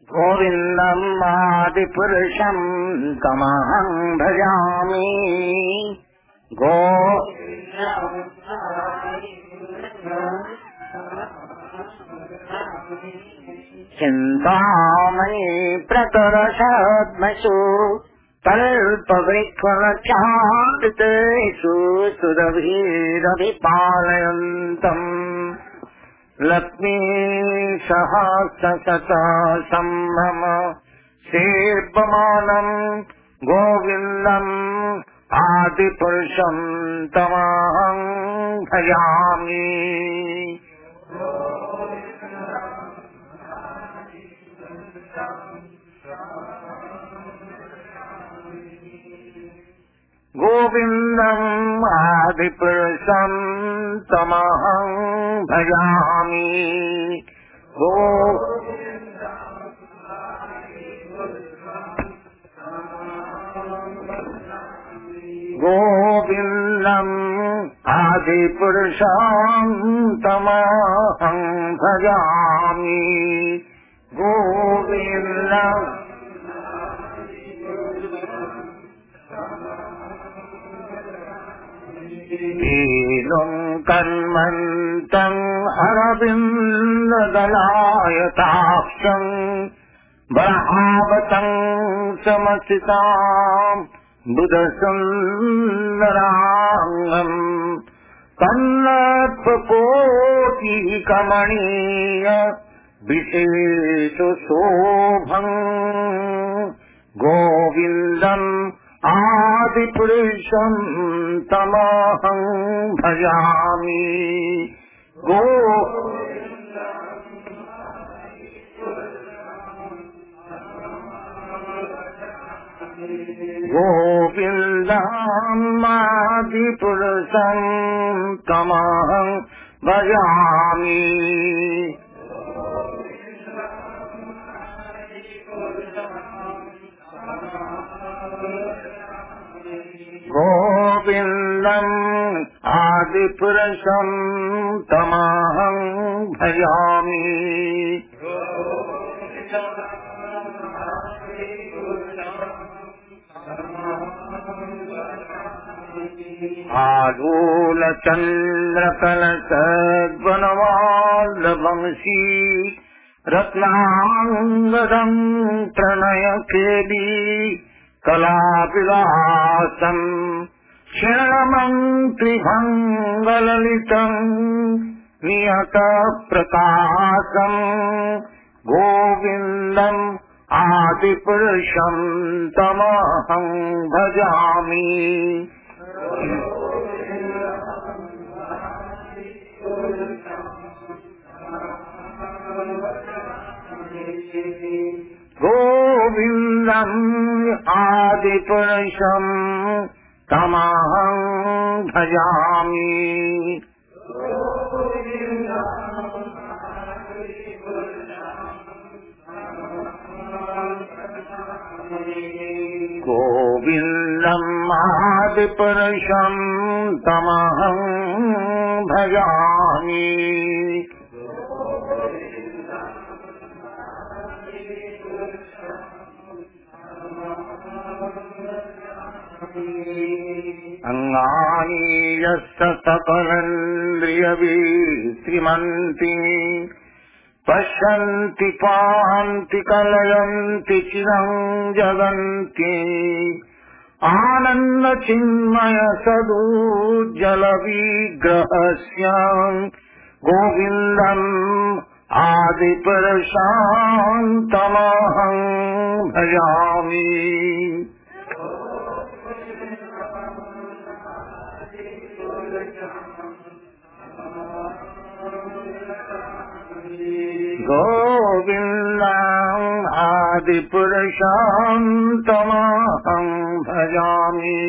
गोविन्दम् आदिपुरुषम् तमहं भजामि। चिन्तामणि प्रकरशद्मसु कल्पवृक्षलक्षामृतेषु सुरभिरभिपालयन्तम् लक्ष्मी सहस्रशत सम्भ्रम सेव्यमानम् गोविन्दम् आदिपुरुषम् तमहं भजामि। गोविन्दम् आदिपुरुषम् तमहं भजामि। गोविन्दम् आदिपुरुषम् तमहं भजामि। गोविन्दम् ीलुम् कन्मन्तम् अरविन्ददलायताक्षम् बर्हावतम् समसिताम् बुधसुन्दराङ्गम् तन्नत्कोटिकमणीय विशेषशोभम् गोविन्दम् आदिपुरुषम् तमहं भजामि। गोविन्दम् आदिपुरुषम् तमहं भजामि। गोविन्दम् आदिपुरुषम् तमहं भजामि। आलोलचन्द्रकलशद्वनवाल्लवंशी रत्नाङ्गदम् प्रणयकेली कलाविलासम् क्षीणमन्त्रिभङ्गललितम् नियतप्रकाशम् गोविन्दम् आदिपुरुषम् तमहं भजामि। गोविन्दम् आदिपुरुषम् तमहं भजामि। गोविन्दम् आदिपुरुषम् तमहं भजामि। अंगानि यस्य सकलेन्द्रियविश्रिमन्ति पश्यन्ति पान्ति कलयन्ति चिरं जगन्ति आनन्दचिन्मय सदुज्जलविग्रहस्य गोविन्दम् आदिपुरुषं तमहं भजामि। गोविन्दम् आदिपुरुषं तमहं भजामि।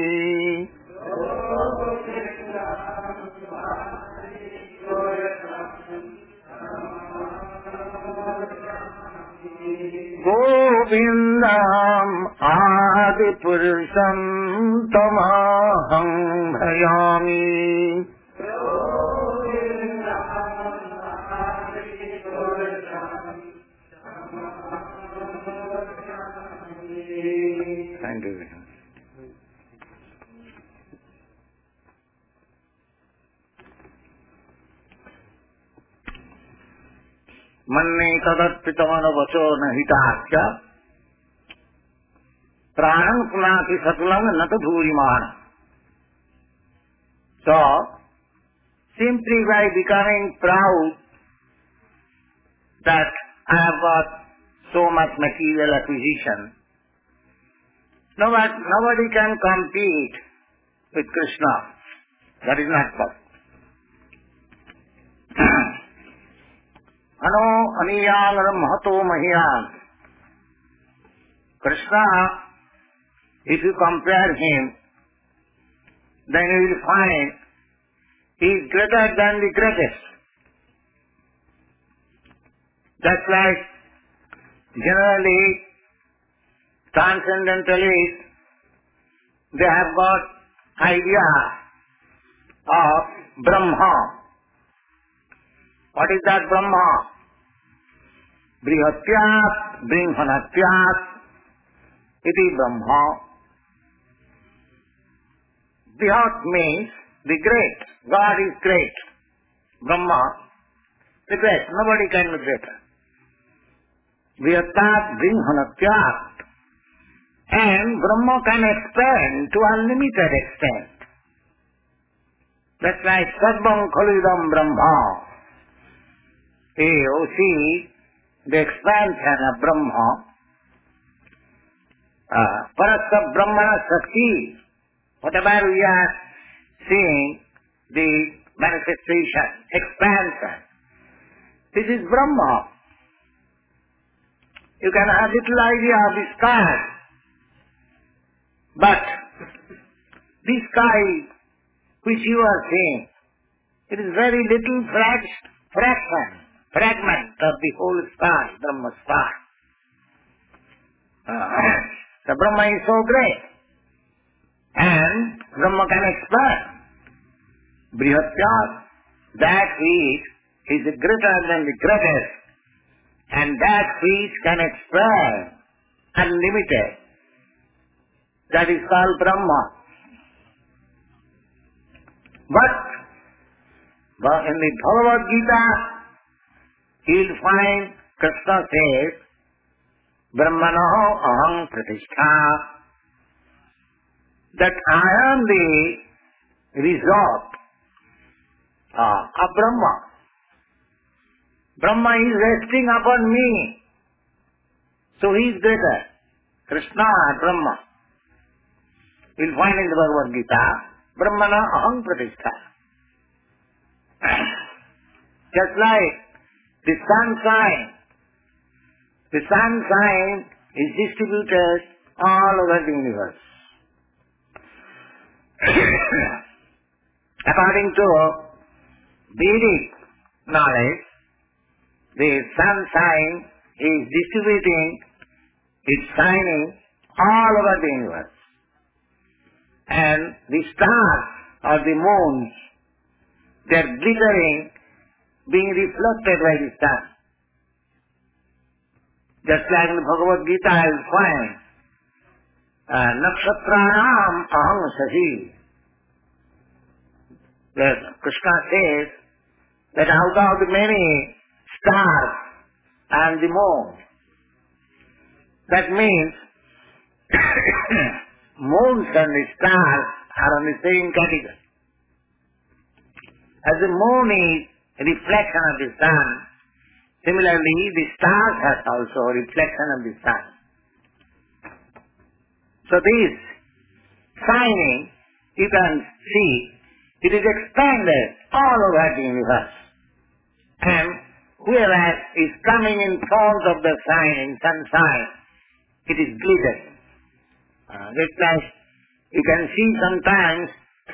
गोविन्दम् आदिपुरुषं तमहं भजामि। mind is. Manne tadatpitamana vacho nahitasya pranam punati satulang nata dhuriman. So, simply by becoming proud that I have got so much material acquisition, nobody can compete with Krishna. That is not possible. Ano aniyal mahato mahiyan. Krishna, if you compare him, then you will find he is greater than the greatest. Just like generally transcendentalists, they have got idea of Brahma. What is that Brahma? Brihatyat, Brinhanatyat, iti Brahma. Brihat means the great. God is great. Brahma, the great. Nobody can be greater. Brihatyat, Brinhanatyat. And Brahma can expand to unlimited extent. That's like Sarvam Khalidam Brahma. You see the expansion of Brahma. Parasya Brahmana Sakti. Whatever we are seeing, the manifestation, expansion. This is Brahma. You can have little idea of the sky. But the sky which you are seeing, it is very little fragment of the whole sky, Brahma sky. The Brahma is so great. And Brahma can expand. Brihatyat, that which is greater than the greatest. And that which can expand unlimited. That is called Brahma. But in the Bhagavad Gita, you'll find Krishna says, Brahmanaho aham pratishtha, that I am the resort of Brahma. Brahma is resting upon me. So he is greater. Krishna, Brahma. You'll find in the Bhagavad Gita, Brahmana aham pratishtha. Just like the sunshine. The sunshine is distributed all over the universe. According to Vedic knowledge, the sunshine is distributing its shining all over the universe. And the stars or the moons, they are glittering, being reflected by the sun. Just like in the Bhagavad Gita, I will find Nakshatranam aham sahi. That Krishna says that out of the many stars and the moon, that means moons and the stars are on the same category. As the moon is a reflection of the sun, similarly the stars are also a reflection of the sun. So this shining, you can see, it is expanded all over the universe. And whoever is coming in front of the shining sunshine, it is glittering. Just like you can see sometimes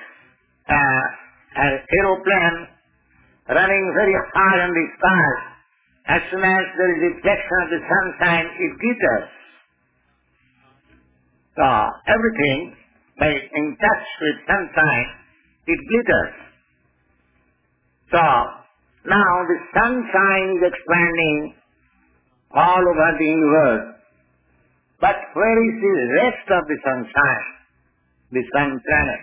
an aeroplane running very high in the sky. As soon as there is reflection of the sunshine, it glitters. So everything, by in touch with sunshine, it glitters. So now the sunshine is expanding all over the universe. But where is the rest of the sunshine? The sun planet.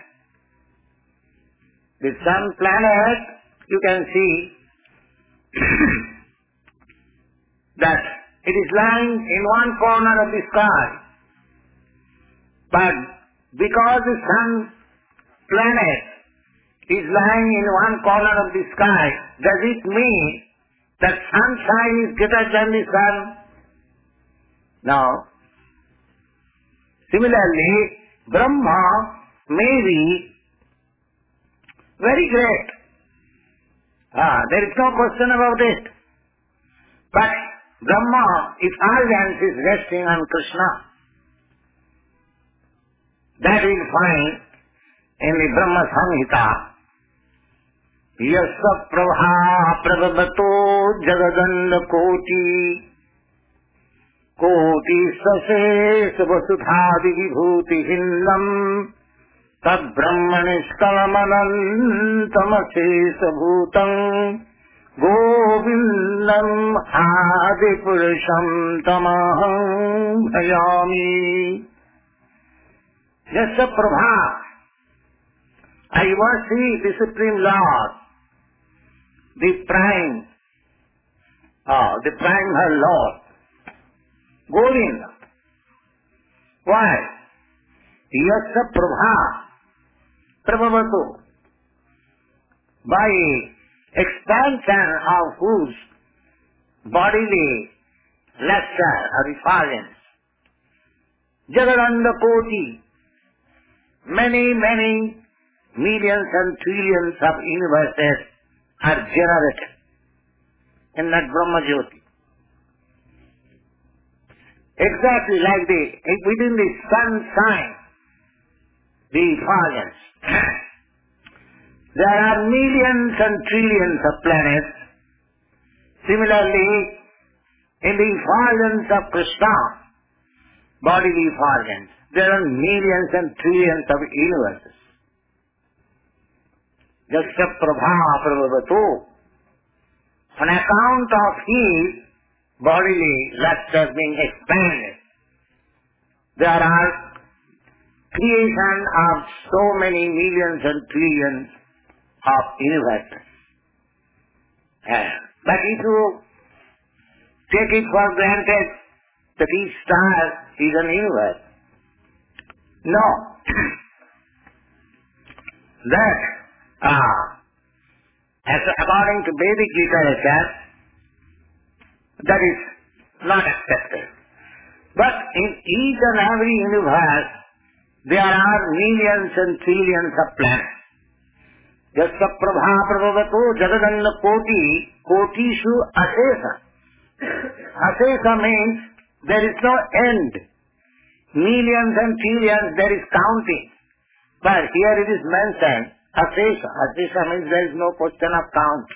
The sun planet, you can see that it is lying in one corner of the sky. But because the sun planet is lying in one corner of the sky, does it mean that sunshine is greater than the sun? No. Similarly, Brahma may be very great. There is no question about it. But Brahma, its effulgence is resting on Krishna. That we find in the Brahma Samhita. Yasa prabha prabhavato jagadanda koti koti sase vasudhadi vibhuti hinnam tad brahmanishkalamanantamase bhutam govindam adipurusham tamaham bhayami. Yasa prabha, I worship the Supreme Lord, the Prime Lord, Govinda. Why? Yasa prabha, prabhavatu, by expansion of whose bodily lustre or effulgence, Jagadanda Koti, many millions and trillions of universes are generated in that Brahma Jyoti. Exactly like within the sunshine, the effulgence. There are millions and trillions of planets. Similarly, in the effulgence of Krishna, bodily effulgence, there are millions and trillions of universes. Jasya prabha prabhavatu, on account of his bodily lustre being expanded, there are creation of so many millions and trillions of universes. But if you take it for granted that each star is an universe, no. That, according to Vedic literature, that is not accepted. But in each and every universe, there are millions and trillions of planets. Yasya prabha prabhavatu jagadanda koti, kotishu asesa. Asesa means there is no end. Millions and trillions, there is counting. But here it is mentioned, asesa. Asesa means there is no question of count.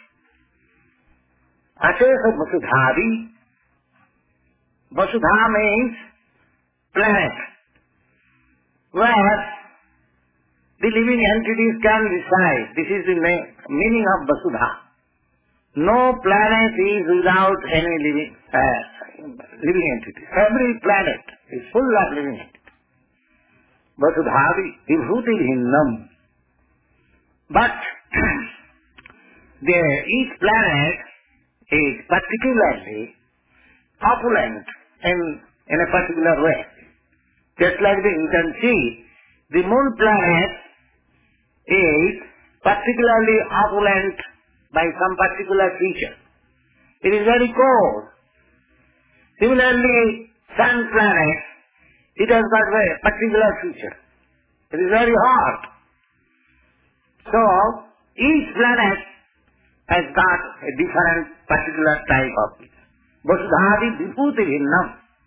Asesa vasudhari. Vasudha means planet, where the living entities can reside. This is the meaning of Vasudha. No planet is without any living entity. Every planet is full of living entities. Vasudhavi vibhuti hinnam. But each planet is particularly opulent in a particular way. Just like you can see, the moon planet is particularly opulent by some particular feature. It is very cold. Similarly, sun planet, it has got a particular feature. It is very hot. So, each planet has got a different particular type of feature. Vasudhadi vibhuti hinnam.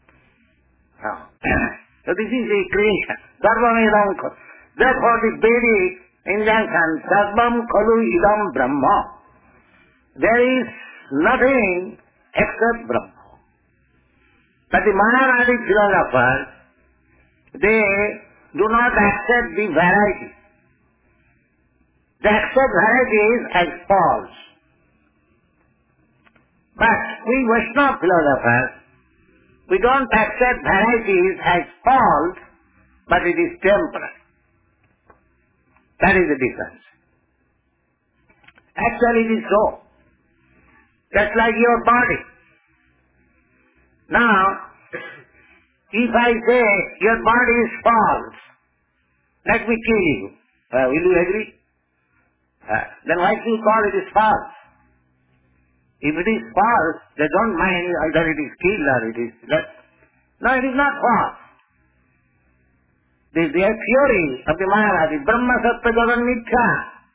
So this is a creation. Sarvam idam khalu. Therefore the Vedic injunction, Sarvam khalu idam Brahma. There is nothing except Brahma. But the Mahanadi philosophers, they do not accept the variety. They accept varieties as false. But we Vaishnava philosophers, We don't accept varieties as false, but it is temporary. That is the difference. Actually it is so. Just like your body. Now, if I say your body is false, let me kill you. Will you agree? Then why do you call it is false? If it is false, they don't mind either it is killed or it is left. No, it is not false. The theory of the Maharaj is Brahma Sattva Jagat Mithya.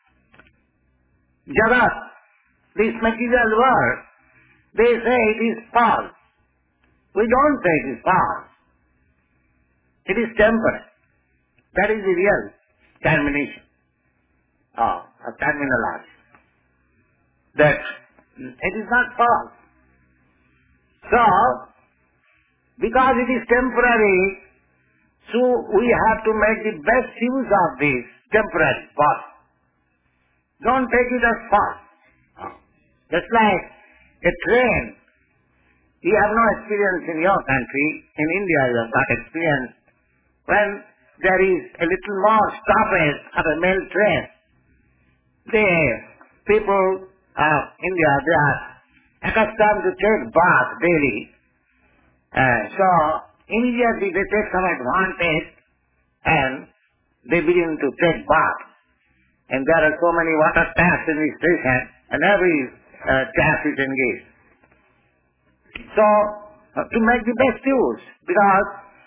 Jagat, this material world, they say it is false. We don't say it is false. It is temporary. That is the real termination of terminology. That it is not false. So, because it is temporary, so we have to make the best use of this temporary false. Don't take it as false. Just like a train. You have no experience in your country. In India you have got experience. When there is a little more stoppage of a mail train, the people of India, they are accustomed to take bath daily. So immediately they take some advantage and they begin to take bath. And there are so many water taps in the station and every tap is engaged. So, to make the best use, because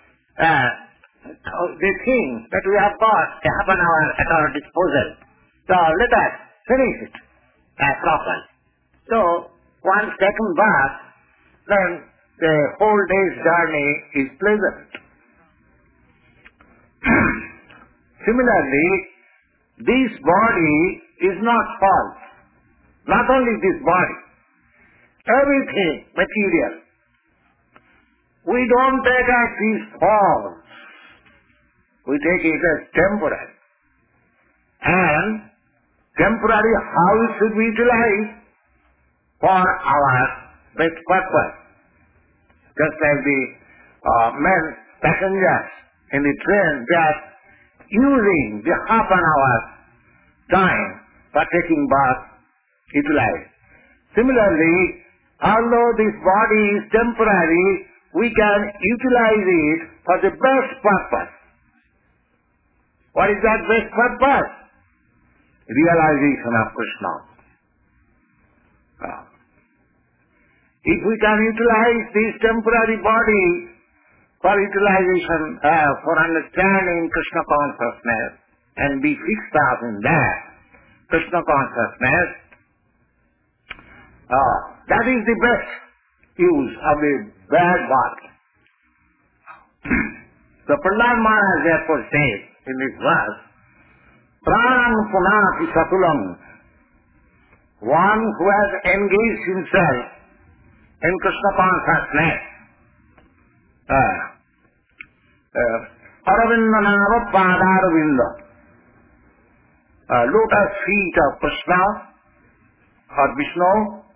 they think that we have got a half an hour at our disposal. So, let us finish it properly. So, once taken bath, then the whole day's journey is pleasant. Similarly, this body is not false. Not only this body, everything material. We don't take as these false. We take it as temporary. And temporary, how it should be utilized? For our best purpose. Just like the men, passengers in the train, they are using the half an hour time for taking bath utilized. Similarly, although this body is temporary, we can utilize it for the best purpose. What is that best purpose? Realization of Krishna. If we can utilize this temporary body for utilization, for understanding Krishna consciousness and be fixed up in that Krishna consciousness, that is the best use of the bad body. So Prahlad Maharaj therefore says in this verse, Pranam punati satulam, one who has engaged himself in Krishna consciousness, Aravinda Nava Padaravinda, lotus feet of Krishna or Vishnu,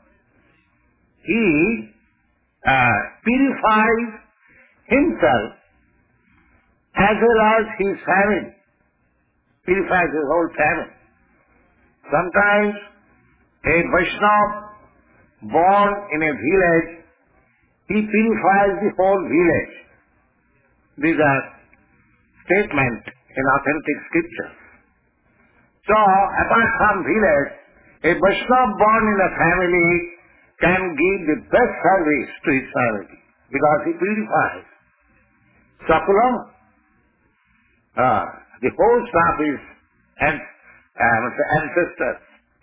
he purifies himself as well as his family, purifies his whole family. Sometimes a Vaishnava born in a village, he purifies the whole village. These are statements in authentic scriptures. So, apart from village, a Vaishnava born in a family can give the best service to his family because he purifies. Sakulam, the whole staff is ancestors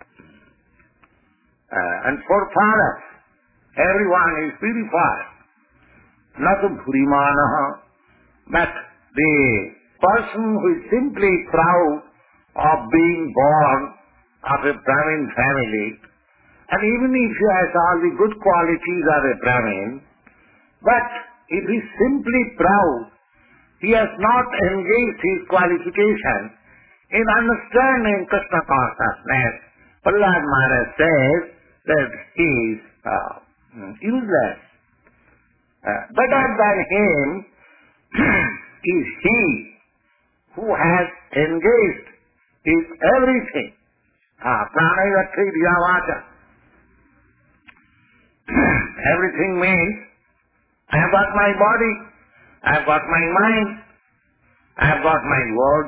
and forefathers. Everyone is purified. Not a bhurimanaha, but the person who is simply proud of being born of a Brahmin family, and even if he has all the good qualities of a Brahmin, but if he is simply proud, he has not engaged his qualification in understanding Krishna consciousness. Prahlad Maharaj says that he is useless. Better than him is he who has engaged in everything. Pranaya kriya vacha. Everything means I have got my body, I have got my mind, I have got my words.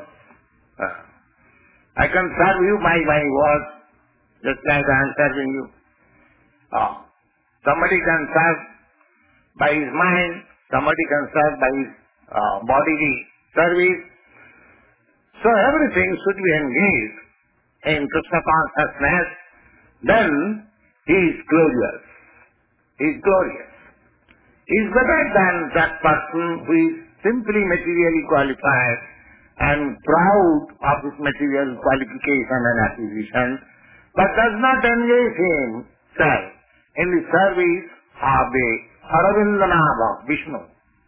I can serve you by my words, just like I am serving you. Somebody can serve by his mind, somebody can serve by his bodily service. So everything should be engaged in Krishna consciousness, then he is glorious. He is glorious. He is better than that person who is simply materially qualified and proud of his material qualification and acquisition, but does not engage himself in the service of the Aravindanava, Vishnu.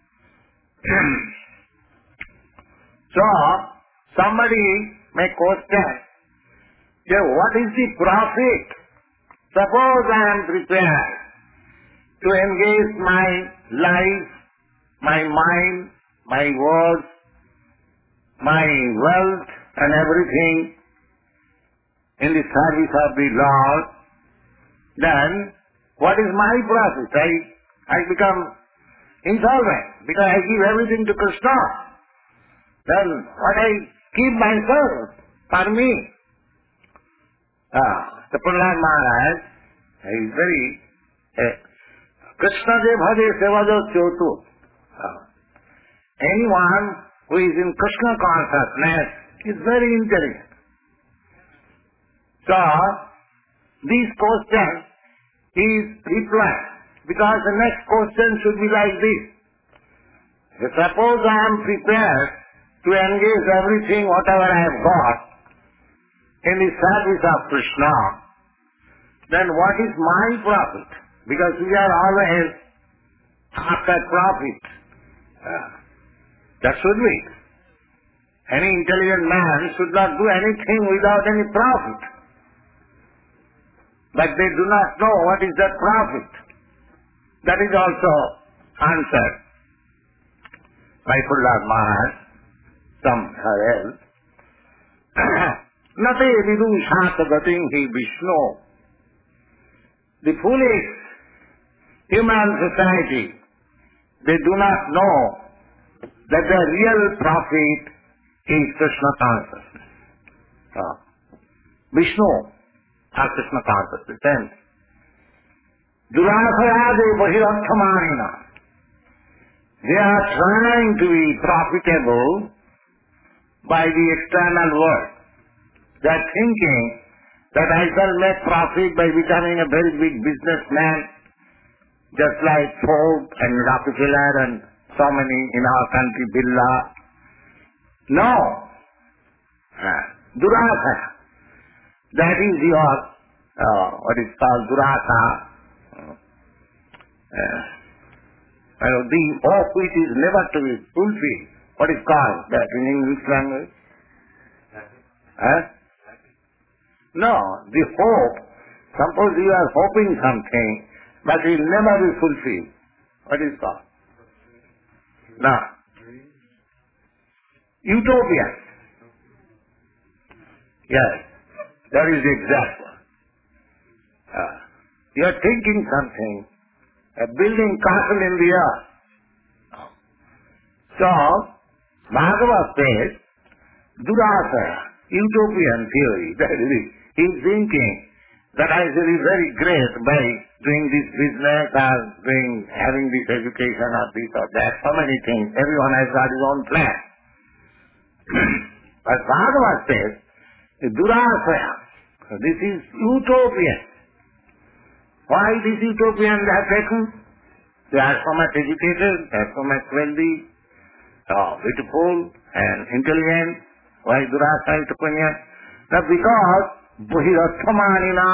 So, somebody may question, what is the profit? Suppose I am prepared to engage my life, my mind, my words, my wealth and everything in the service of the Lord, then what is my profit? I become insolvent because I give everything to Krishna. Then what I keep myself for me. The Prahlad Maharaj is very Krishna de bhade sevajo chotu. Anyone who is in Krishna consciousness is very intelligent. So, these questions is replied because the next question should be like this. Suppose I am prepared to engage everything, whatever I have got, in the service of Krishna, then what is my profit? Because we are always after profit. That should be. Any intelligent man should not do anything without any profit. But they do not know what is that profit. That is also answered by Prahlad Maharaj somewhere else. Nate vidushat gating hi Vishnu. The foolish human society, they do not know that the real profit is Krishna consciousness. Vishnu or Krishna consciousness. And Durasayade Bahirathamanina, they are trying to be profitable by the external world. They are thinking that I shall make profit by becoming a very big businessman, just like Ford and Rockefeller and so many in our country, Birla. No. Durasa. That is your, what is called Durasa. The hope which is never to be fulfilled. What is called that in English language? No, the hope. Suppose you are hoping something, but it will never be fulfilled. What is called? No. Utopia. Yes, that is the exact one. You are thinking something, building castle in the earth. So, Bhagavad says, Durasaya, utopian theory, that is it. He is thinking that I shall be very great by doing this business or having this education or this or that, so many things. Everyone has got his own plan. But Bhagavad says, Durasaya, this is utopian. Why this utopian they have taken? They are so much educated, they are so much wealthy, beautiful and intelligent. Why Durasaya utopian? Now because Bahirathamanina,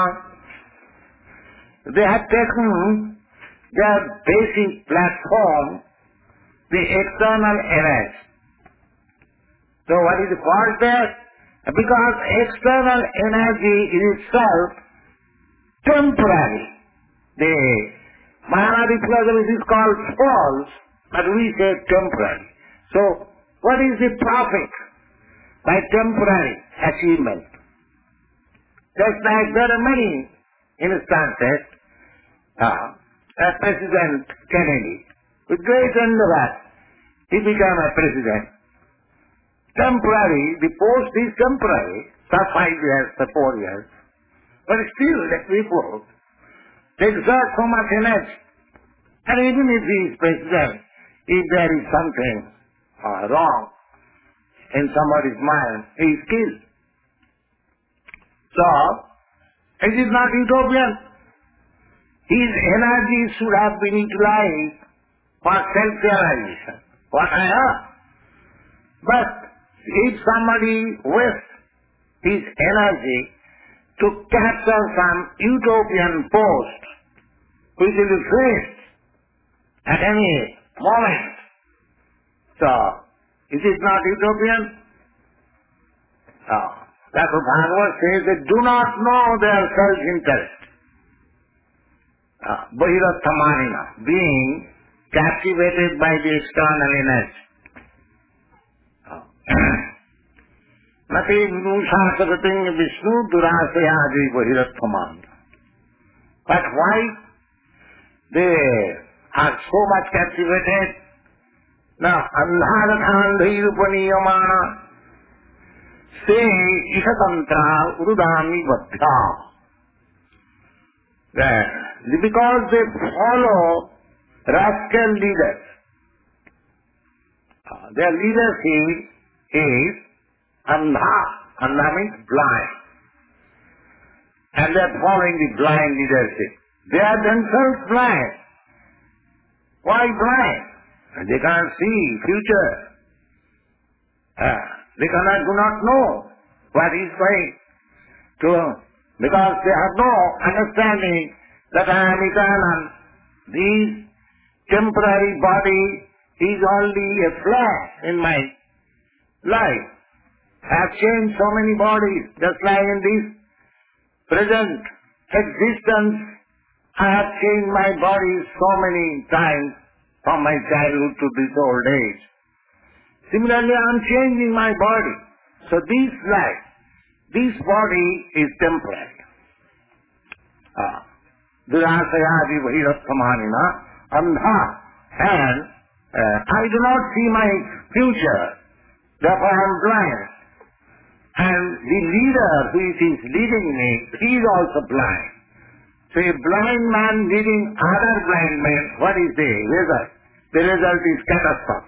they have taken their basic platform, the external energy. So what is the fault there? Because external energy is itself temporary. The Mahanadi philosophy is called false, but we say temporary. So, what is the profit by temporary achievement? Just like there are many instances, President Kennedy, with great endeavor, he became a president. Temporary, the post is temporary, for 5 years, for 4 years. But still, the people, they exert so much energy. And even if he is president, if there is something wrong in somebody's mind, he is killed. So, it is not utopian. His energy should have been utilized for self-realization, what I have. But if somebody wastes his energy to capture some utopian post, which will be faced at any moment, so it is not utopian. That's what Bhagavad says, they do not know their self-interest. Bahiratthamanina, being captivated by the external energy. Nati Vishnu Vishnu Durasayadi Bahiratthamanina. But why they are so much captivated? Now, Andharathandhairupaniyamana Se Ishatantra Urudami Vaddha. Because they follow rascal leaders. Their leadership is Andha. Andha means blind. And they are following the blind leadership. They are themselves blind. Why blind? They can't see future. They do not know what is going to, because they have no understanding that I am eternal. This temporary body is only a flash in my life. I have changed so many bodies, just like in this present existence, I have changed my body so many times from my childhood to this old age. Similarly, I am changing my body. So this life, this body is temporary. Durasayadi Bahiratthamanina Andha. And I do not see my future. Therefore I am blind. And the leader who is leading me, he is also blind. So a blind man leading other blind men, what is the result? The result is catastrophe.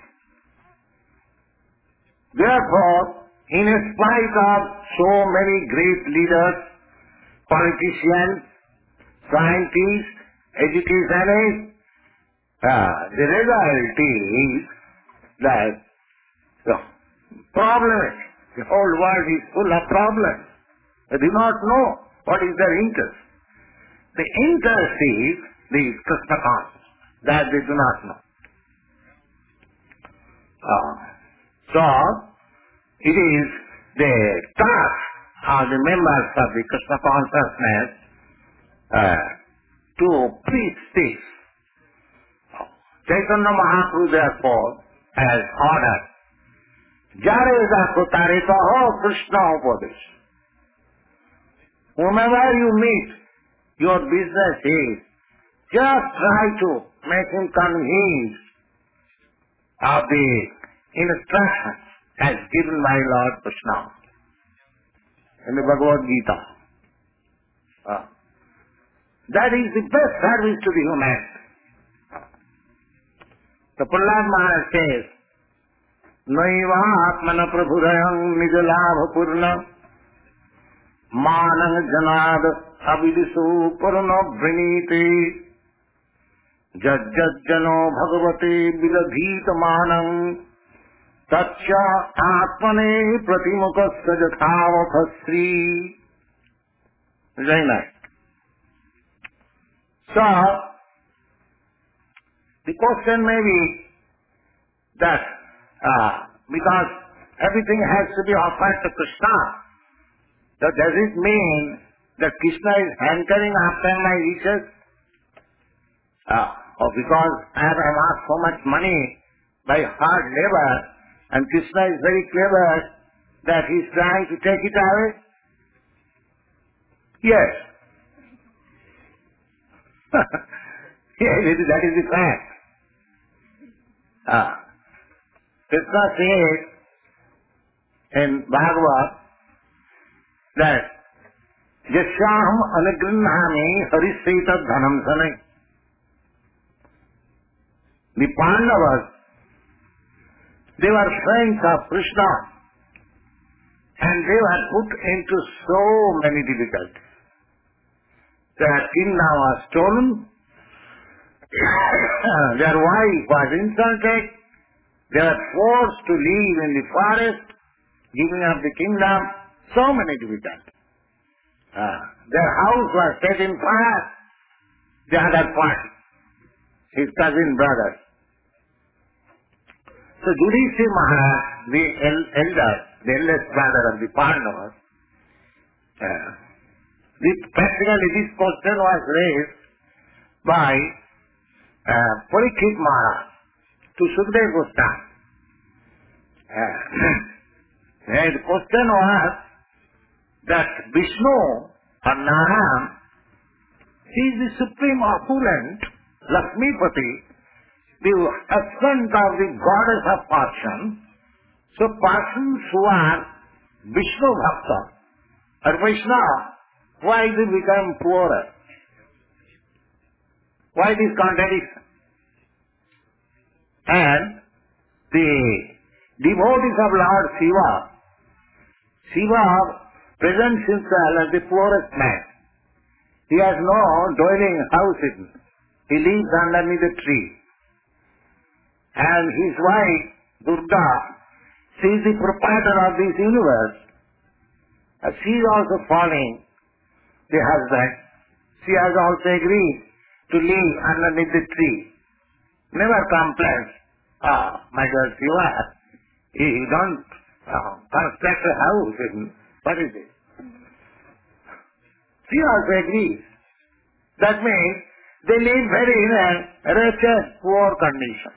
Therefore, in spite of so many great leaders, politicians, scientists, educationists, the result is that the problem, the whole world is full of problems. They do not know what is their interest. The interest is the Krishna consciousness, that they do not know. So, it is the task of the members of the Krishna consciousness to preach this. Chaitanya Mahaprabhu therefore has ordered, Jare Jato Tarita Ho Krishna Upadesh. Whomever you meet, your business is just try to make him convinced of the instructions as given by Lord Krishna in the Bhagavad Gita. That is the best service to the humanity. The Prahlad Maharaj says, Naiva Atmana Prabhudayam Nijalabha Purna Manang Janad Abidisu Purna Vriniti Jajjajjano Bhagavate Biladhita Manam Tatsya Atmane Pratimukasya Jathavathasri. Very nice. So, the question may be that because everything has to be offered to Krishna, so does it mean that Krishna is hankering after my wishes? Because I have amassed so much money by hard labor, and Krishna is very clever that he is trying to take it away? Yes. Yes, that is the fact. Krishna says in Bhagavad that Yasyaham anagrinhami hariseta dhanam sanai. The Pandavas, they were friends of Krishna, and they were put into so many difficulties. Their kingdom was stolen, their wife was insulted, they were forced to live in the forest, giving up the kingdom, so many difficulties. Their house was set in fire, the other party, his cousin brothers. So Yudhishthira Maharaj, the elder, the eldest brother of the Pandavas, practically this question was raised by Parikshit Maharaj to Sukadeva Goswami. The question was that Vishnu or Narayan, he is the supreme opulent, Lakshmipati, the husband of the goddess of fortune. So persons who are Vishnu Bhakta or Vaishnava, why they become poorer? Why this contradiction? And the devotees of Lord Shiva presents himself as the poorest man. He has no dwelling house. He lives underneath a tree. And his wife, Durga, she is the proprietor of this universe. She is also following the husband. She has also agreed to live underneath the tree. Never complains. My God, Shiva, you don't construct a house. What is it? She also agrees. That means they live very in a wretched, poor condition.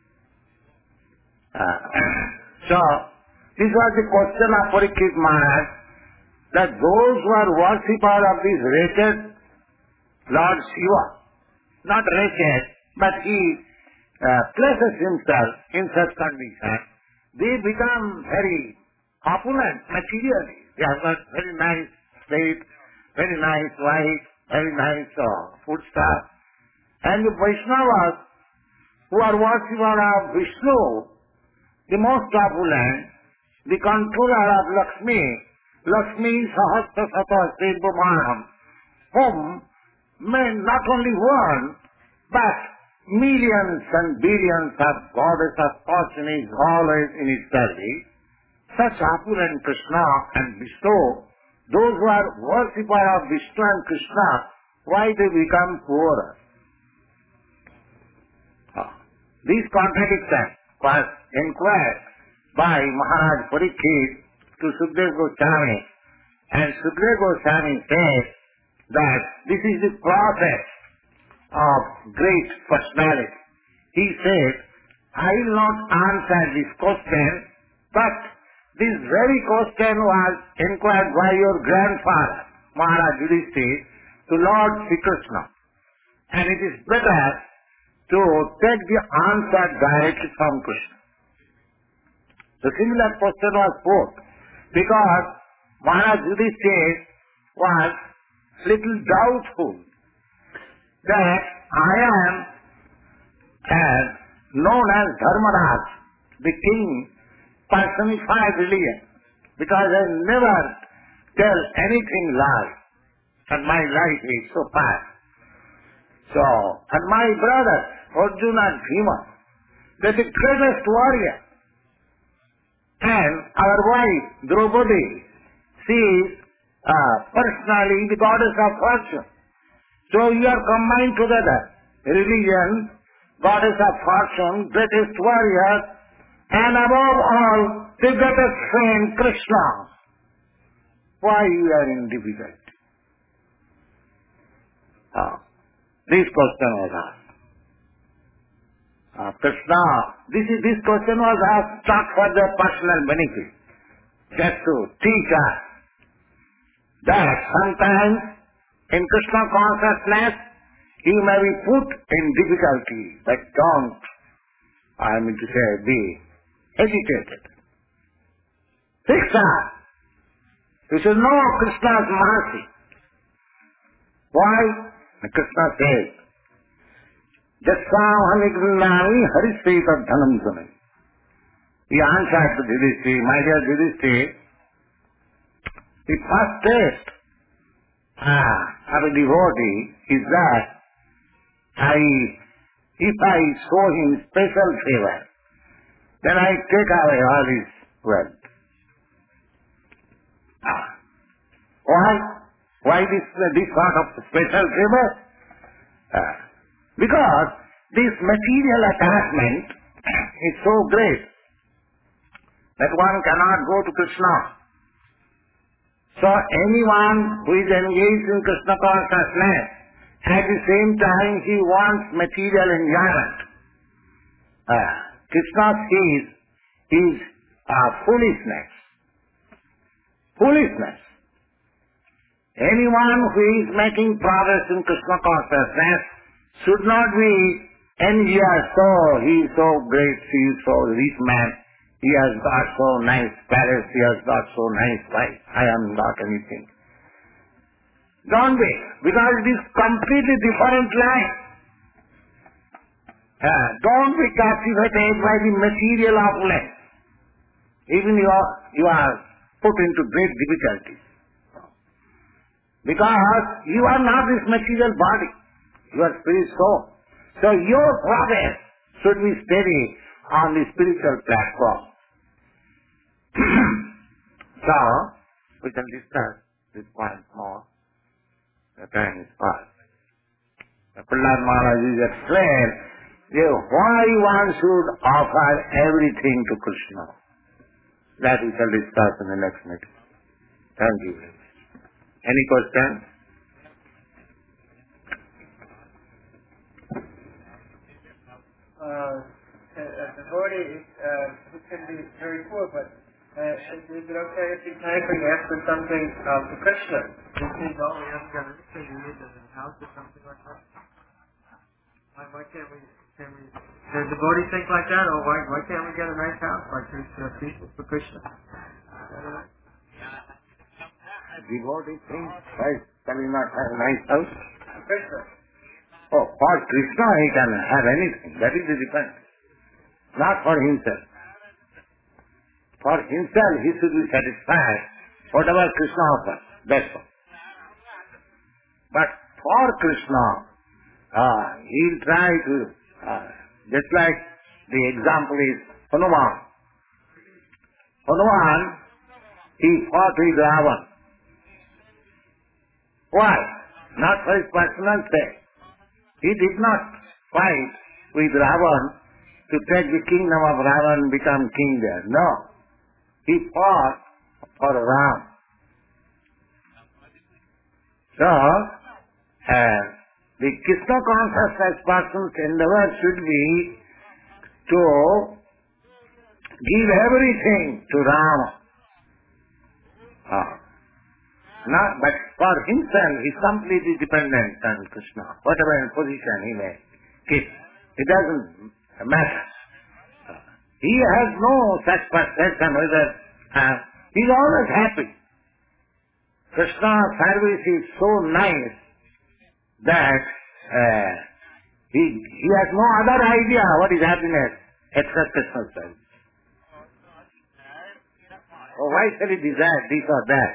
So, this was the question of Parikshit Maharaj, that those who are worshippers of this wretched Lord Shiva, not wretched, but he places himself in such condition, they become very opulent materially. They have got very nice plate, very nice wife, very nice food stuff. And the Vaishnavas, who are worshippers of Vishnu, the most opulent, the controller of Lakshmi, Lakshmi Sahasra Sata Sivbhamanam, whom not only one, but millions and billions of goddess of fortune is always in his service. Such opulent Krishna and Vishnu, those who are worshippers of Vishnu and Krishna, why they become poorer? This contradiction was inquired by Maharaj Parikshit to Sukadeva Goswami, and Sukadeva Goswami said that this is the process of great personality. He said, I will not answer this question, but this very question was inquired by your grandfather, Maharaj Yudhishthira, to Lord Sri Krishna. And it is better to take the answer directly from Krishna. The similar question was put because Maharaj Yudhishthira was little doubtful that I am known as Dharmaraj, the king, personified religion, because I never tell anything lie, and my life is so fast. So, and my brother Arjuna and Bhima, they are the greatest warrior. And our wife Draupadi, she is personally the goddess of fortune. So you are combined together, religion, goddess of fortune, greatest warrior, and above all, the greatest friend Krishna. Why you are in difficulty? This question was asked. Krishna, this question was asked not for their personal benefit, just to teach us that sometimes in Krishna consciousness you may be put in difficulty, but don't, I mean to say, be agitated. Siksha, you should know Krishna's mercy. Why? Krishna says, Jassahani Grinami Harisveta Dhanam Sunai. He answered to Yudhishthira, my dear Yudhishthira, the first test of a devotee is that if I show him special favor, then I take away all his wealth. Why this sort of special favor? Because this material attachment is so great that one cannot go to Krishna. So anyone who is engaged in Krishna consciousness, at the same time he wants material enjoyment. Krishna sees is foolishness. Foolishness. Anyone who is making progress in Krishna consciousness should not be envious. So he is so great, he is so rich man, he has got so nice palace, he has got so nice wife, I am not anything. Don't be, because it is completely different life. Don't be captivated by the material opulence. Even you are put into great difficulties. Because you are not this material body. You are spirit soul. So your progress should be steady on the spiritual platform. So, we can discuss this point more. The time is past. Prahlad Maharaj is explained why one should offer everything to Krishna. That we shall discuss in the next meeting. Thank you. Any questions? The devotee who can be very poor, but is it okay if he's hankering after something for Krishna? If he's all he hasn't got anything, he needs a house or something like that. Why can't we? Does the devotee think like that? Or why can't we get a nice house like people for Krishna? Devotee thinks, why can he not have a nice house? Krishna. Oh, for Krishna he can have anything. That is the difference. Not for himself. For himself he should be satisfied whatever Krishna offers. That's all. But for Krishna, he will try to, just like the example is Hanuman. Hanuman, he fought with Ravan. Why? Not for his personal sake. He did not fight with Ravan to take the kingdom of Ravan and become king there. No. He fought for Ram. So, the Krishna consciousness person's endeavor should be to give everything to Rama. But for himself, he is completely dependent on Krishna. Whatever position he may keep, it doesn't matter. He has no such perception whether he is always happy. Krishna's service is so nice that he has no other idea what is happiness except Krishna's service. Oh, why shall he desire this or that?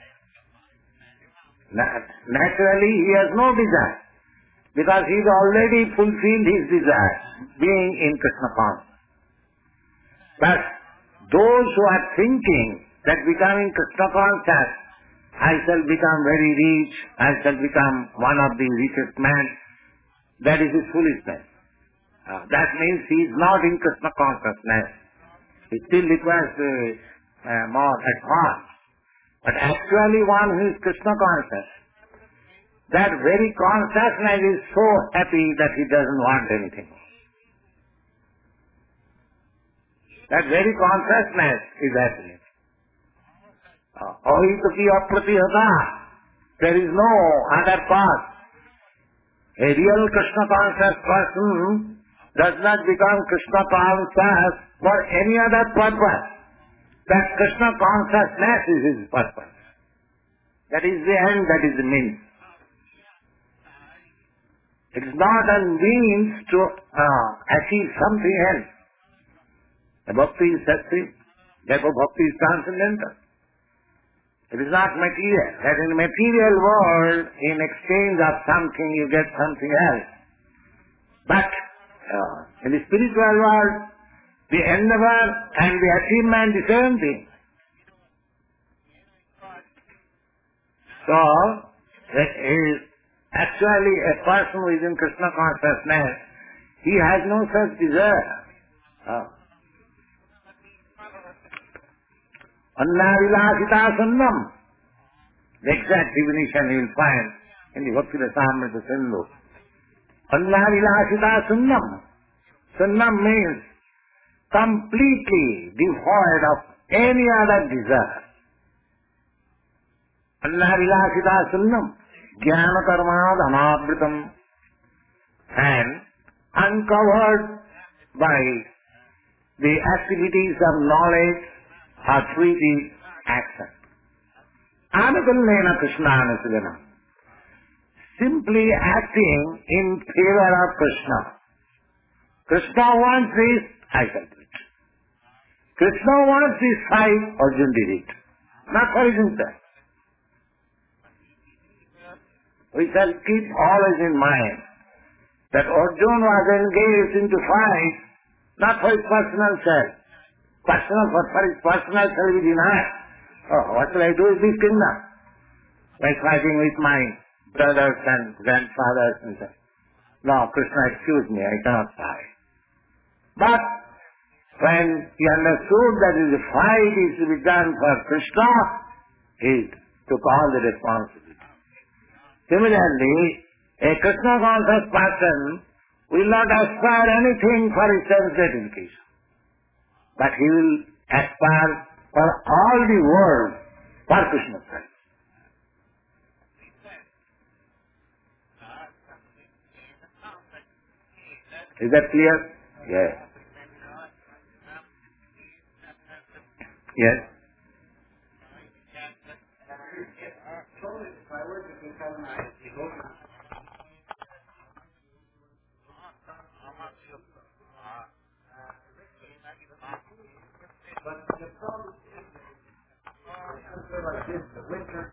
Naturally, he has no desire, because he has already fulfilled his desire, being in Krishna consciousness. But those who are thinking that becoming Krishna conscious, I shall become very rich, I shall become one of the richest men, that is his foolishness. That means he is not in Krishna consciousness. He still requires more advance. But actually one who is Krishna conscious, that very consciousness is so happy that he doesn't want anything. That very consciousness is happening. Ahitaki apratihata. There is no other path. A real Krishna conscious person does not become Krishna conscious for any other purpose. That Krishna consciousness is his purpose. That is the end, that is the means. It is not a means to achieve something else. The bhakti is sacred, therefore bhakti is transcendental. It is not material. That in the material world, in exchange of something, you get something else. But in the spiritual world, the endeavor and the achievement is the same thing. So, actually a person who is in Krishna consciousness, he has no such desire. Annavilasita sunnam. The exact definition you will find in the Bhakti Rasamrita Sindhu. Annavilasita sunnam. Sunnam means completely devoid of any other desire. Annavilasita sunnam. Jnana karma dhamavritam. And uncovered by the activities of knowledge or through the action. Anukullena Krishnanusagana. Simply acting in favor of Krishna. Krishna wants this, I shall do it. Krishna wants this fight, Arjuna did it. Not for himself. We shall keep always in mind that Arjuna was engaged into fight not for his personal self. For his personal self he denied. Oh, what shall I do with this kingdom? By fighting with my brothers and grandfathers and so. No, Krishna, excuse me, I cannot fight. But when he understood that the fight is to be done for Krishna, he took all the responsibility. Similarly, a Krishna conscious person will not aspire anything for his self gratification. But he will aspire for all the world for Krishna's sake. Is that clear? Yes. Yes. If I were to become a devotee, but the problem is that like this, the winter.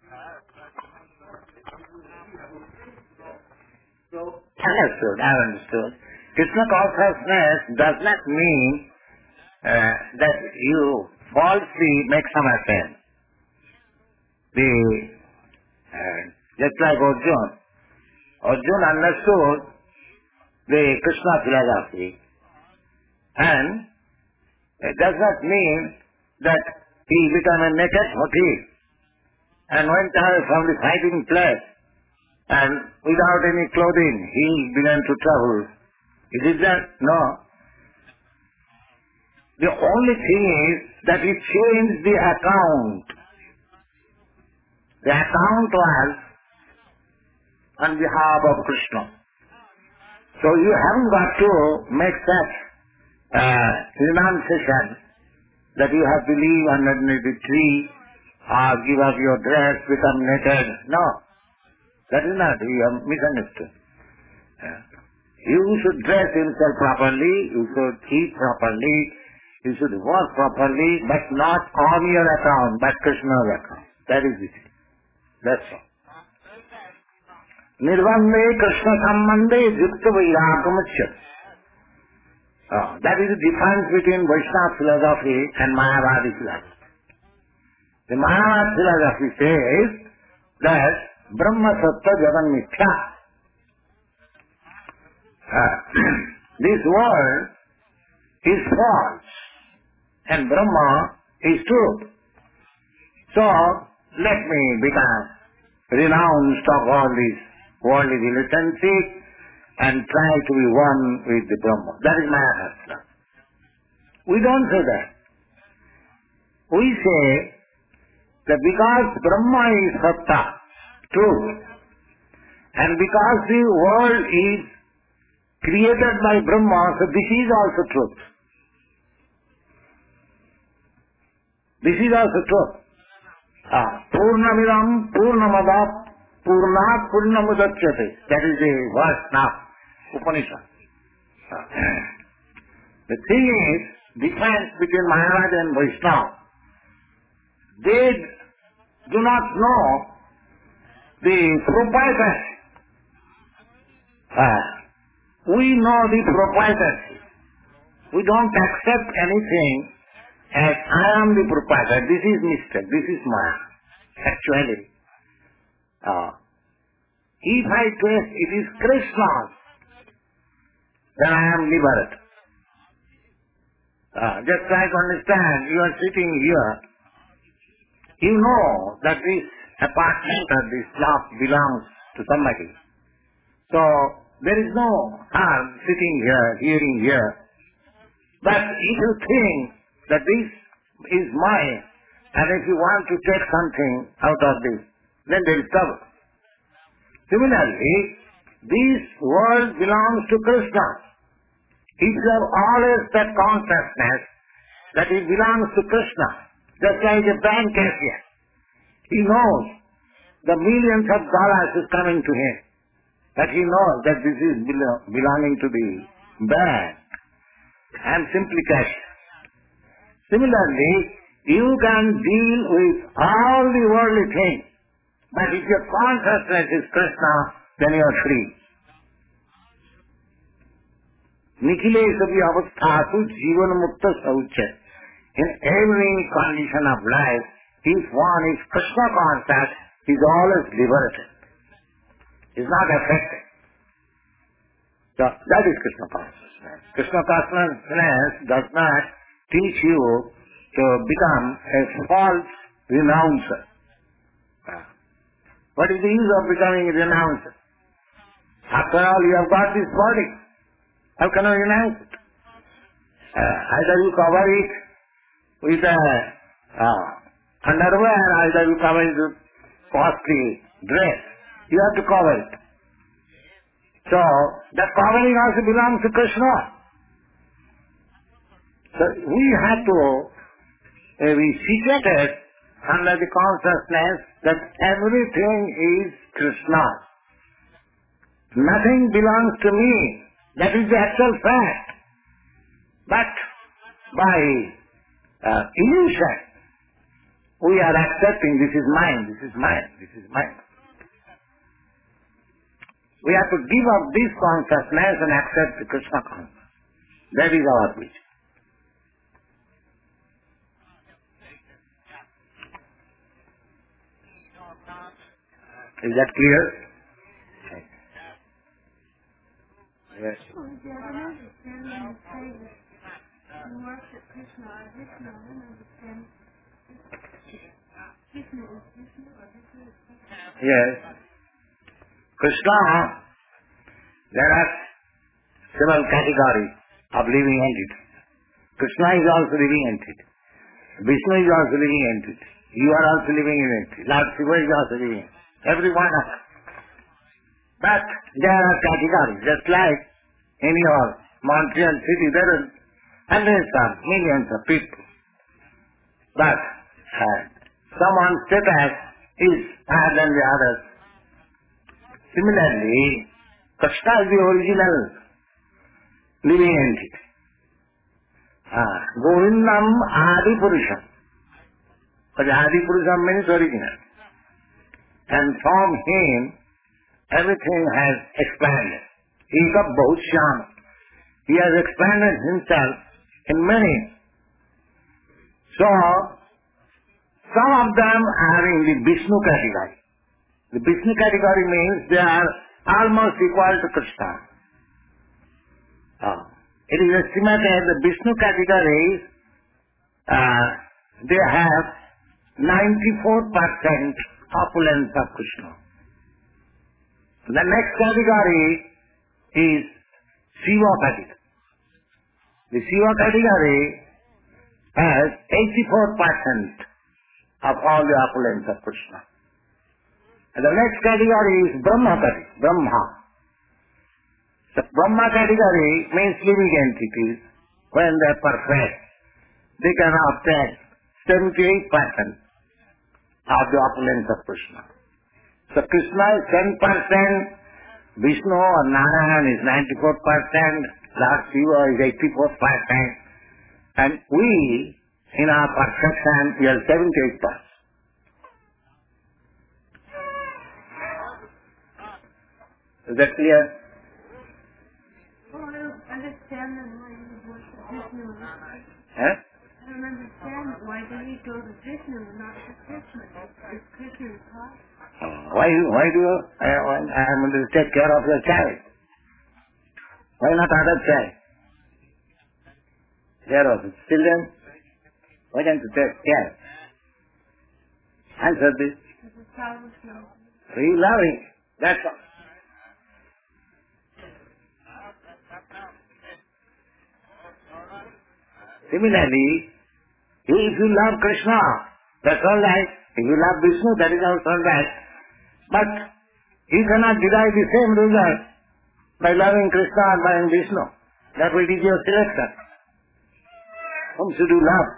So I understood. Krishna consciousness does not mean that you falsely make some attempt. Just like Arjuna. Arjuna understood the Krishna philosophy, and it does not mean that he became a naked fakir and went away from the fighting place and without any clothing he began to travel. He did that? No. The only thing is that he changed the account. The account was on behalf of Krishna. So you haven't got to make such renunciation that you have to leave underneath the tree or give up your dress, become naked. No. That is not. You have misunderstood. You should dress yourself properly, you should eat properly, you should work properly, but not on your account, but Krishna's account. That is it. That's all. Nirvande Krishna Sambandhe Yukta Vairagam. That is the difference between Vaishnava philosophy and Mayavadi philosophy. The Mayavadi philosophy says that Brahma Sattva Jagan Mithya. This world is false and Brahma is truth. So, let me become renounced of all these worldly relationships and try to be one with the Brahma. That is Mayavadi. We don't say that. We say that because Brahma is Satta, truth, and because the world is created by Brahma, so this is also truth. This is also truth. Purnamidam Purnamada Purnat Purnamudachyate. That is the verse now, Upanishad. The thing is, difference between Maharaj and Vaishnava. They do not know the proprietorship. We know the proprietorship. We don't accept anything as I am the proprietor. This is mistake. This is Maya. Actually, if I taste it is Krishna's, then I am liberated. Just try to understand, you are sitting here, you know that this apartment or this flat belongs to somebody. So, there is no harm sitting here, hearing here. But if you think that this is mine, and if you want to take something out of this, then there is trouble. Similarly, this world belongs to Krishna. If you have always that consciousness that it belongs to Krishna, just like a bank cashier, he knows the millions of dollars is coming to him, that he knows that this is belonging to the bank. I am simply cashier. Similarly, you can deal with all the worldly things, but if your consciousness is Krishna, then you are free. Nikhileshavi avasthasu jivan mukta saucha. In every condition of life, if one is Krishna conscious, he is always liberated. He is not affected. So that is Krishna consciousness. Krishna consciousness does not teach you to become a false renouncer. What is the use of becoming a renouncer? After all, you have got this body. How can you renounce it? Either you cover it with underwear, either you cover it with costly dress. You have to cover it. So, that covering also belongs to Krishna. So, we have to be situated under the consciousness that everything is Krishna. Nothing belongs to me. That is the actual fact. But by illusion, we are accepting this is mine, this is mine, this is mine. We have to give up this consciousness and accept the Krishna consciousness. That is our wish. Is that clear? Yes. So the other understanding is saying that you worship Krishna or Vishnu, I don't understand. Vishnu is Vishnu or Vishnu is Krishna? Yes. Krishna, there are several categories of living entities. Krishna is also living entity. Vishnu is also living entity. You are also living entity. Lord Shiva is also living entity. Every one of us. But there are categories, just like in your Montreal city, there are hundreds of millions of people. But someone's status is higher than the others. Similarly, Krishna is the original living entity. Govindam Adi Purusham. But Adi Purusham means original. And from him, everything has expanded. Eka Bahut Shyam. He has expanded himself in many. So, some of them are in the Vishnu category. The Vishnu category means they are almost equal to Krishna. It is estimated the Vishnu categories, they have 94% opulence of Krishna. The next category is Shiva category. The Shiva category has 84% of all the opulence of Krishna. And the next category is Brahma. The Brahma category means living entities. When they are perfect, they can obtain 78% of the opulence of Krishna. So Krishna is 10%, Vishnu or Narayan is 94%, Lord Shiva is 84%, and we, in our perfection, we are 78%. Is that clear? Well, I don't understand then why you worship Vishnu. Huh? I don't understand why do we go to Vishnu and not to Krishna? Is Krishna God? Why do you, I am going to take care of your child? Why not other child? Care of children? Why don't you take care? Answer this. Because the child is not. So you love him. That's all. Similarly, if you love Krishna, that's all right. If you love Vishnu, that is also all right. But you cannot derive the same result by loving Krishna or by loving Vishnu. That will be your selection. Whom should you love?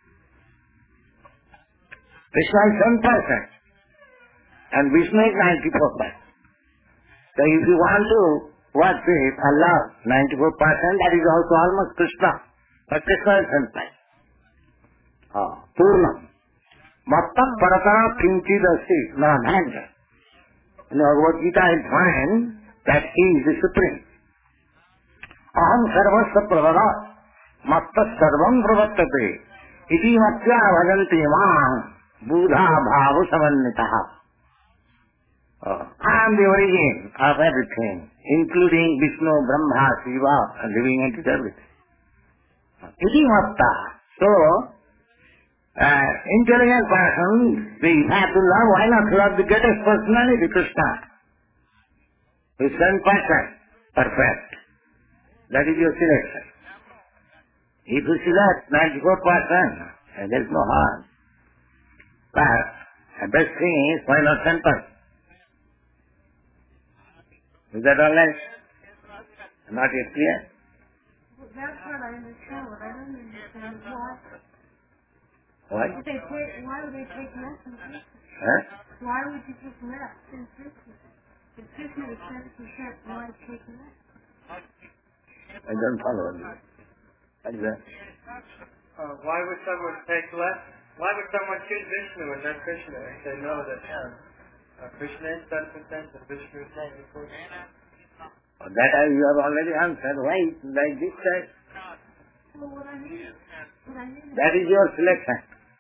Krishna is 10% and Vishnu is 94%. So if you want to worship or love 94%, that is also almost Krishna. But Krishna is 10%. Purnam. Matta paratara kinchidasi nananda. In Bhagavad Gita I find that he is the Supreme. Aham sarvasya pravara matta sarvam pravattate iti matya bhajanti mam buddha bhava samannitaha. I am the origin of everything, including Vishnu, Brahma, Shiva, and living entities, everything. Iti matta. So, intelligent person, we have to love, why not love the greatest personality, Krishna? Who is 10% perfect. That is your selection. If you select 94%, there is no harm. But the best thing is, why not 10%? Is that all right? Not yet clear? Well, that's what I understand. What I don't understand is why. Why? Why would they take less than Krishna? Huh? Why would you take less than Krishna? If Krishna is 7%, why take less? I don't follow you. What is that? Why would someone take less? Why would someone choose Vishnu and not Krishna if they know that Krishna is 10% and Vishnu is 94%? That you have already answered. Why like this type? Well, what I mean is, That is your selection.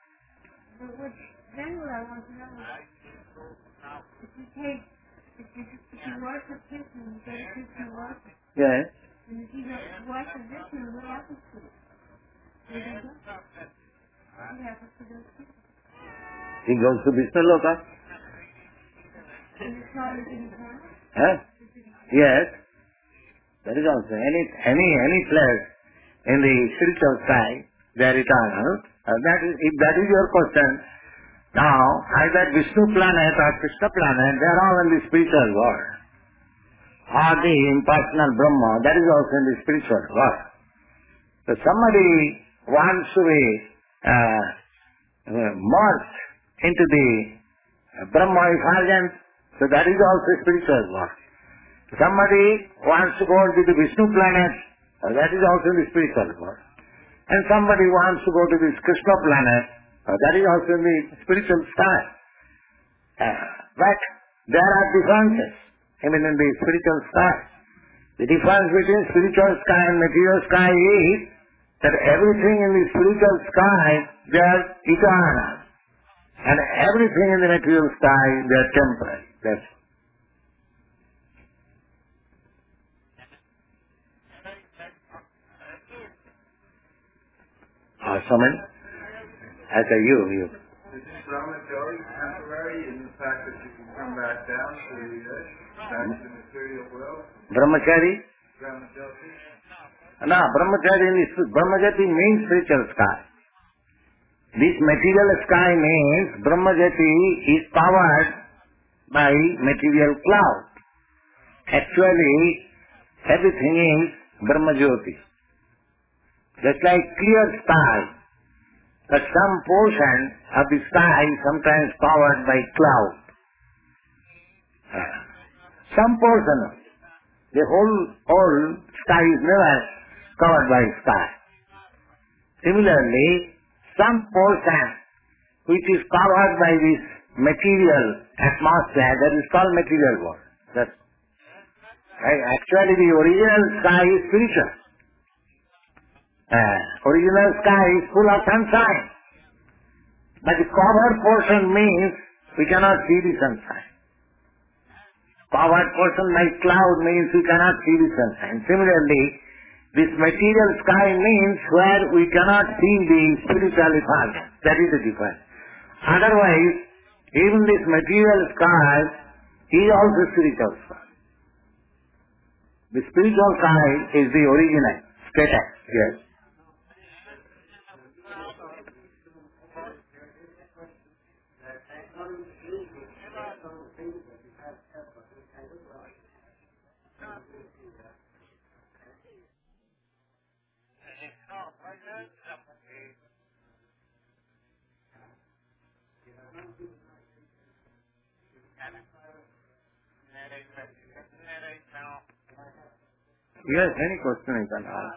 then what I want to know is, if you worship Krishna, you go to Krishna worship, Yes. and if you worship Vishnu, what happens to it? Where do you go? What happens to those people? He goes to Vishnu Loka. And it's not in time? Huh? Yes. That is also any place in the spiritual side, they are eternal. If that is your question, now either Vishnu planet or Krishna planet, they are all in the spiritual world. Or the impersonal Brahma, that is also in the spiritual world. So somebody wants to be merged into the Brahma effulgence, so that is also spiritual world. Somebody wants to go into the Vishnu planet, that is also in the spiritual world. And somebody wants to go to this Krishna planet, that is also in the spiritual sky. But there are differences, in the spiritual sky. The difference between spiritual sky and material sky is that everything in the spiritual sky, they are eternal. And everything in the material sky, they are temporary. That's someone? I say you. Is Brahmacharya temporary in the fact that you can come back down to the earth, back to the material world? Brahmachari? Brahmacharya? No, Brahmachari means spiritual sky. This material sky means Brahmajyoti is powered by material cloud. Actually, everything is Brahmajyoti. Just like clear sky, but some portion of the sky is sometimes powered by cloud. Some portion of it. The whole sky is never covered by sky. Similarly, some portion which is covered by this material atmosphere, that is called material world. Actually, the original sky is spiritual. Original sky is full of sunshine. But the covered portion means we cannot see the sunshine. Covered portion by cloud means we cannot see the sunshine. Similarly, this material sky means where we cannot see the spiritual effect. That is the difference. Otherwise, even this material sky is also spiritual sky. The spiritual sky is the original status. Yes. Yes, any question you can ask.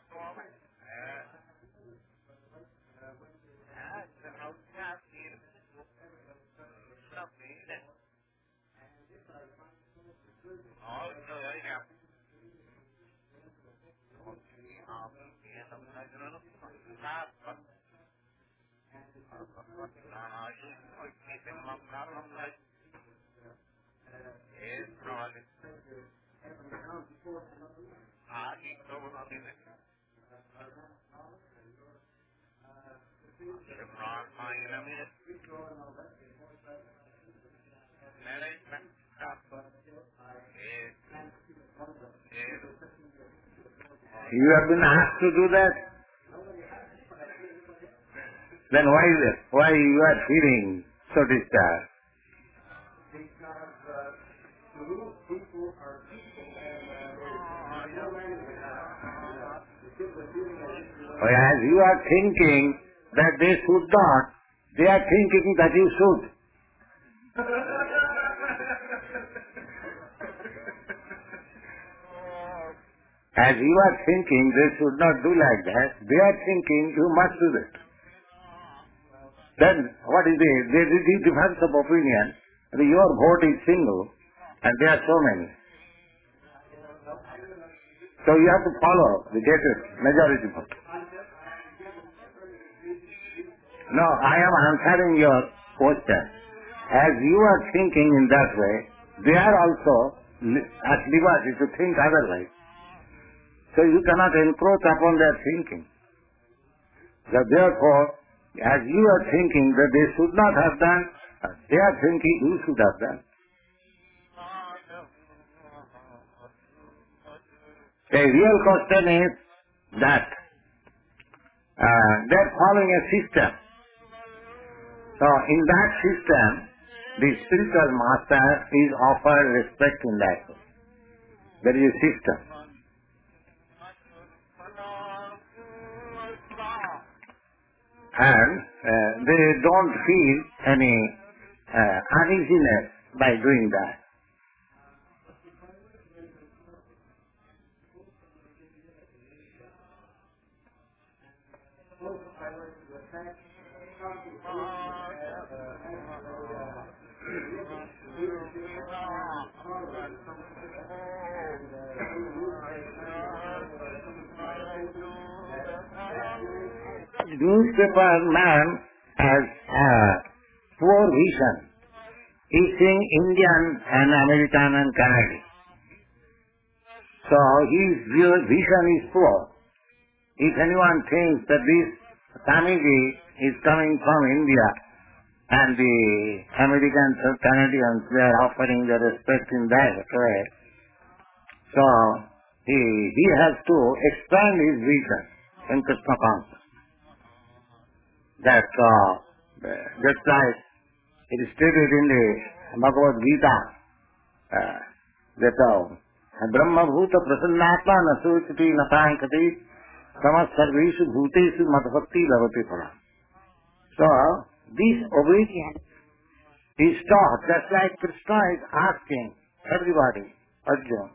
You have been asked to do that? Then why you are feeling so disturbed? As you are thinking that they should not, they are thinking that you should. As you are thinking they should not do like that, they are thinking you must do that. Then what is it? There is a difference of opinion. Your vote is single and there are so many. So you have to follow the majority vote. No, I am answering your question. As you are thinking in that way, they are also at liberty to think otherwise. So you cannot encroach upon their thinking. So therefore, as you are thinking that they should not have done, they are thinking you should have done. The real question is that they are following a system. So in that system, the spiritual master is offered respect in that way. There is a system. And they don't feel any uneasiness by doing that. Newspaper man has poor vision. He's seeing Indian and American and Canadian. So his vision is poor. If anyone thinks that this Swamiji is coming from India and the Americans or Canadians, they are offering their respect in that way, so he has to expand his vision in Krishna consciousness. that just like it is stated in the Bhagavad Gita, that Brahma Bhuta Prasannatma Nasuchati Nasankati Samas Sarveshu Bhuteshu Matavakti Lavati Phala. So, this obedience is taught just like Krishna is asking everybody, Arjuna,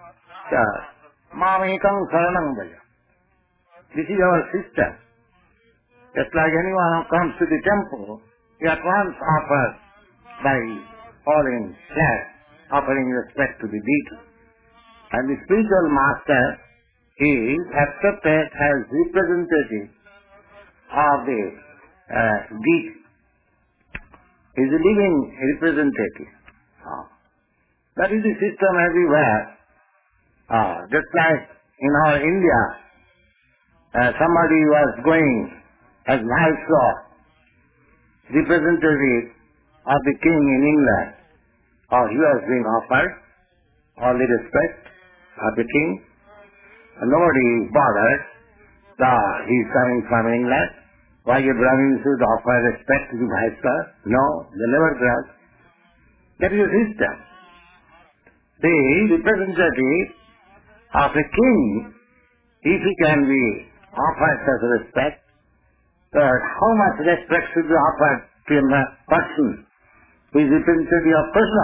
Mamekam Saranam Bhaja. This is our system. Just like anyone who comes to the temple, he at once offers by falling flat, offering respect to the deity. And the spiritual master is accepted as representative of the deity. He is a living representative. That is the system everywhere. Just like in our India, somebody was going as Viceroy, representative of the king in England, he was being offered all the respect of the king. Nobody bothered. He is coming from England. Why a Brahmin should offer respect to the Viceroy? No, they never grant. That is a system. The representative of a king, if he can be offered such respect, how much respect should be offered to a person who is representative of Krishna?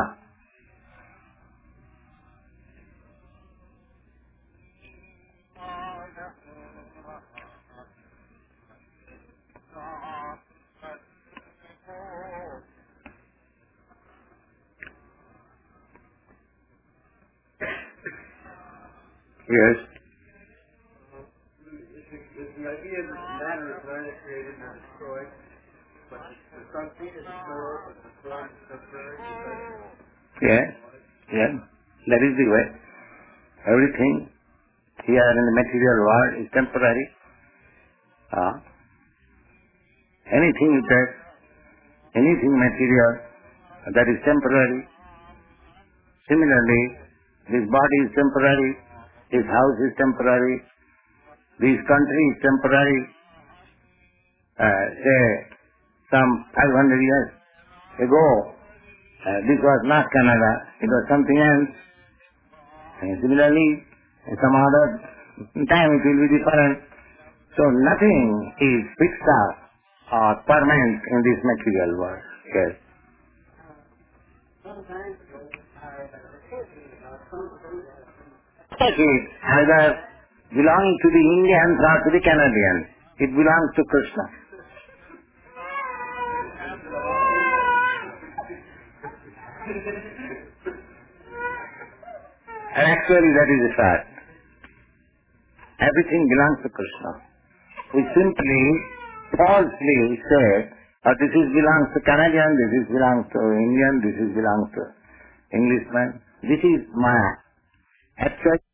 Yes. The idea that matter is neither created nor destroyed, but the concrete is more, but the form is temporary. Yeah. That is the way. Everything here in the material world is temporary. Anything you take, anything material, that is temporary. Similarly, this body is temporary, this house is temporary, this country is temporary. Say, some 500 years ago, this was not Canada, it was something else. And similarly, some other time it will be different. So nothing is fixed up or permanent in this material world. Yes. It is either belonging to the Indians or to the Canadians. It belongs to Krishna. And actually that is a fact. Everything belongs to Krishna. We simply falsely say, this is belongs to Canadian, this is belongs to Indian, this is belongs to Englishman. This is Maya. Actually